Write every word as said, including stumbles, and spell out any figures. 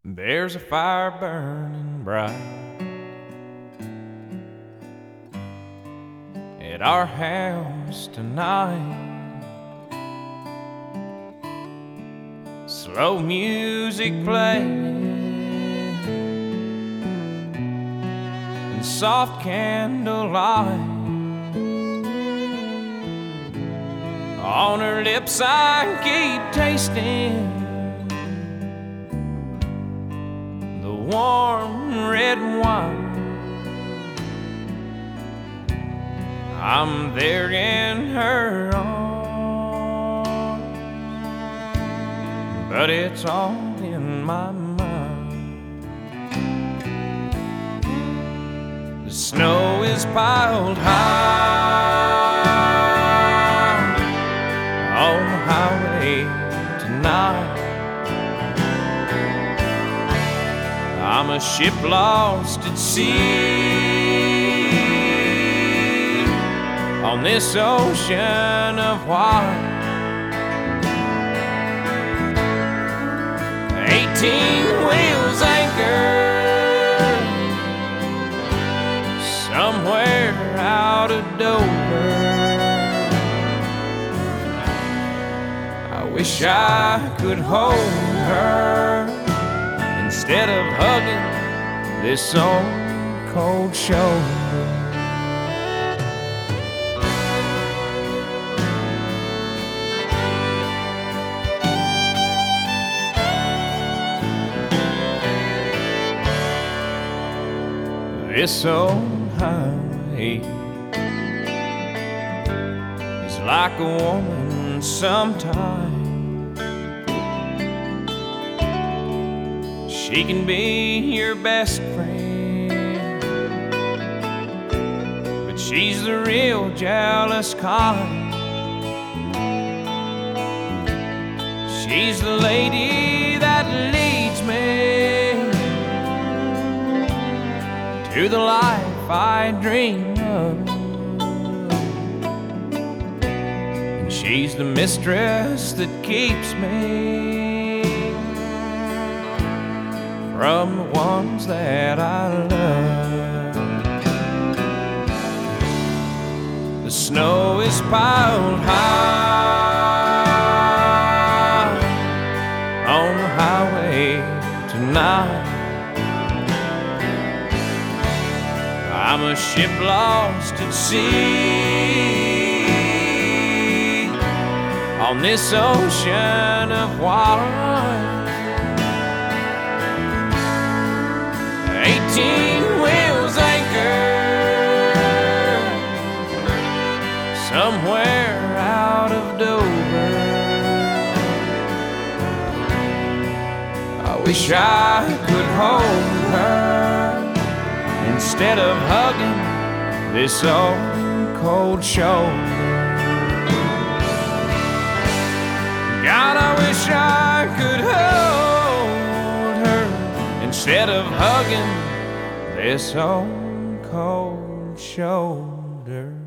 There's a fire burning bright at our house tonight. Slow music playing and soft candlelight. On her lips I keep tasting the warm red wine. I'm there in her arms, but it's all in my mind. The snow is piled high on the highway tonight. I'm a ship lost at sea on this ocean of white. Eighteen wheels anchored somewhere out of Dover. I wish I could hold her instead of hugging this old cold shoulder. This old highway is like a woman sometimes. She can be your best friend, but she's the real jealous kind. She's the lady that leads me to the life I dream of, and she's the mistress that keeps me from the ones that I love. The snow is piled high on the highway tonight. I'm a ship lost at sea on this ocean of wine. Eighteen wheels anchored somewhere out of Dover. I wish I could hold her instead of hugging this old cold shoulder. God, I wish I could hold her instead of hugging this old cold shoulder.